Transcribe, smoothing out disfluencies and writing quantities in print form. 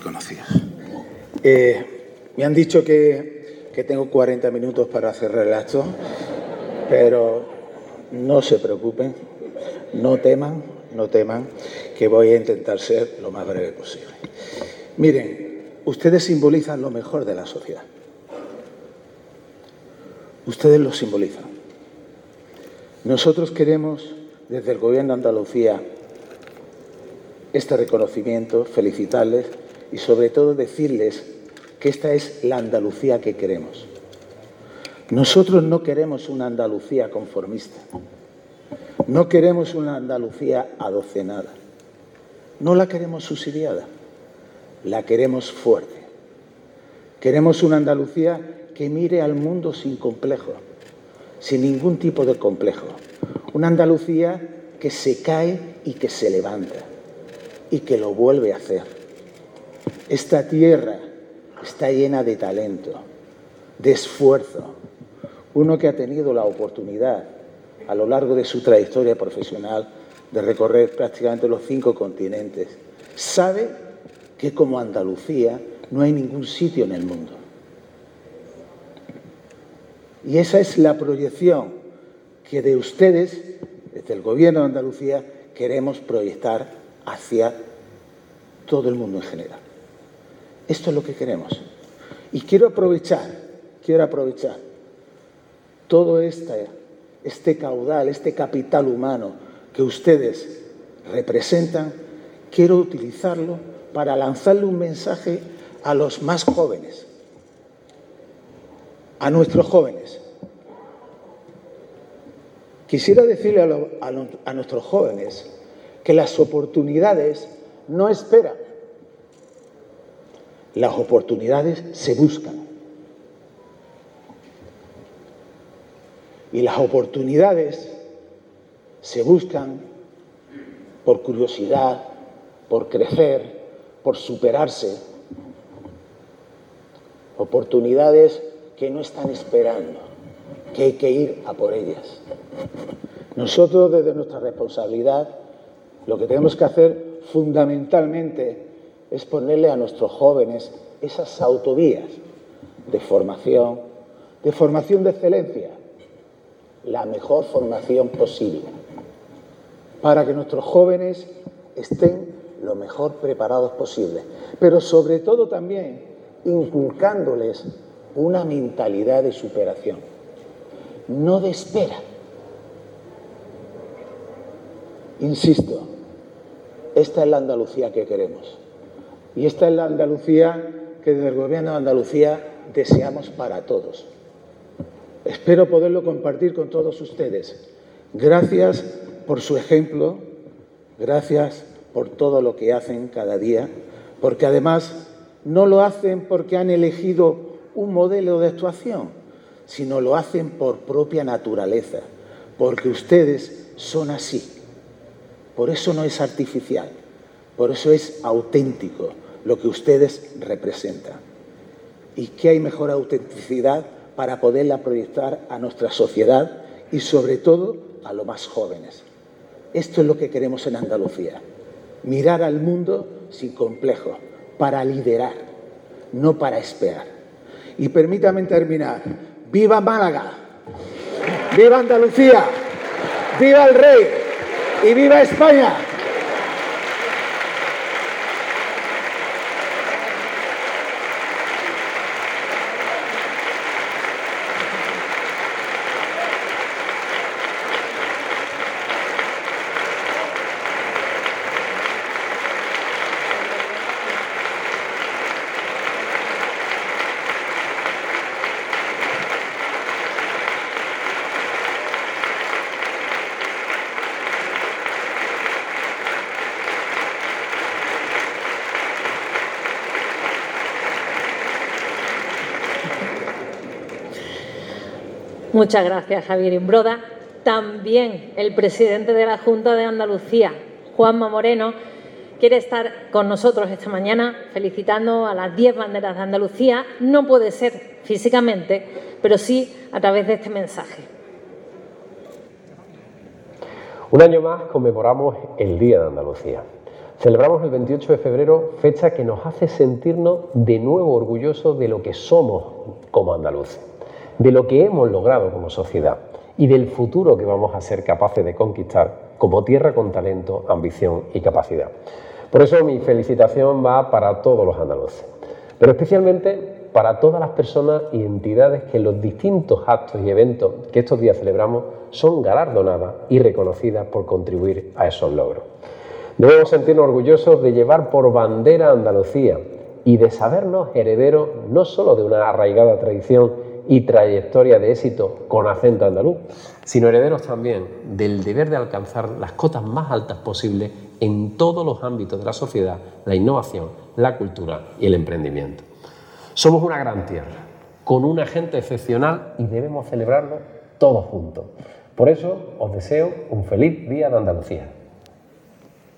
reconocidos. Me han dicho que tengo 40 minutos para cerrar el acto, pero no se preocupen, no teman, que voy a intentar ser lo más breve posible. Miren, ustedes simbolizan lo mejor de la sociedad. Ustedes lo simbolizan. Nosotros queremos, desde el Gobierno de Andalucía, este reconocimiento, felicitarles y, sobre todo, decirles que esta es la Andalucía que queremos. Nosotros no queremos una Andalucía conformista. No queremos una Andalucía adocenada. No la queremos subsidiada. La queremos fuerte. Queremos una Andalucía que mire al mundo sin complejo, sin ningún tipo de complejo. Una Andalucía que se cae y que se levanta y que lo vuelve a hacer. Esta tierra está llena de talento, de esfuerzo. Uno que ha tenido la oportunidad a lo largo de su trayectoria profesional de recorrer prácticamente los 5 continentes, sabe que como Andalucía no hay ningún sitio en el mundo. Y esa es la proyección que de ustedes, desde el Gobierno de Andalucía, queremos proyectar hacia todo el mundo en general. Esto es lo que queremos. Y quiero aprovechar todo este caudal, este capital humano que ustedes representan, quiero utilizarlo para lanzarle un mensaje a los más jóvenes, a nuestros jóvenes. Quisiera decirle a nuestros jóvenes que las oportunidades no esperan, las oportunidades se buscan. Y las oportunidades se buscan por curiosidad, por crecer, por superarse. Oportunidades que no están esperando, que hay que ir a por ellas. Nosotros, desde nuestra responsabilidad, lo que tenemos que hacer fundamentalmente es ponerle a nuestros jóvenes esas autovías de formación de excelencia, la mejor formación posible, para que nuestros jóvenes estén lo mejor preparados posible, pero sobre todo también inculcándoles una mentalidad de superación, no de espera. Insisto, esta es la Andalucía que queremos y esta es la Andalucía que desde el Gobierno de Andalucía deseamos para todos. Espero poderlo compartir con todos ustedes. Gracias por su ejemplo, gracias por todo lo que hacen cada día, porque además no lo hacen porque han elegido un modelo de actuación, sino lo hacen por propia naturaleza, porque ustedes son así. Por eso no es artificial, por eso es auténtico lo que ustedes representan. ¿Y qué hay mejor autenticidad para poderla proyectar a nuestra sociedad y, sobre todo, a los más jóvenes? Esto es lo que queremos en Andalucía. Mirar al mundo sin complejos, para liderar, no para esperar. Y permítanme terminar. ¡Viva Málaga! ¡Viva Andalucía! ¡Viva el Rey! ¡Y viva España! Muchas gracias, Javier Imbroda. También el presidente de la Junta de Andalucía, Juanma Moreno, quiere estar con nosotros esta mañana felicitando a las 10 banderas de Andalucía. No puede ser físicamente, pero sí a través de este mensaje. Un año más conmemoramos el Día de Andalucía. Celebramos el 28 de febrero, fecha que nos hace sentirnos de nuevo orgullosos de lo que somos como andaluces, de lo que hemos logrado como sociedad y del futuro que vamos a ser capaces de conquistar como tierra con talento, ambición y capacidad. Por eso mi felicitación va para todos los andaluces, pero especialmente para todas las personas y entidades que en los distintos actos y eventos que estos días celebramos son galardonadas y reconocidas por contribuir a esos logros. Debemos sentirnos orgullosos de llevar por bandera a Andalucía y de sabernos herederos no solo de una arraigada tradición y trayectoria de éxito con acento andaluz, sino herederos también del deber de alcanzar las cotas más altas posibles en todos los ámbitos de la sociedad, la innovación, la cultura y el emprendimiento. Somos una gran tierra, con una gente excepcional y debemos celebrarlo todos juntos. Por eso os deseo un feliz Día de Andalucía.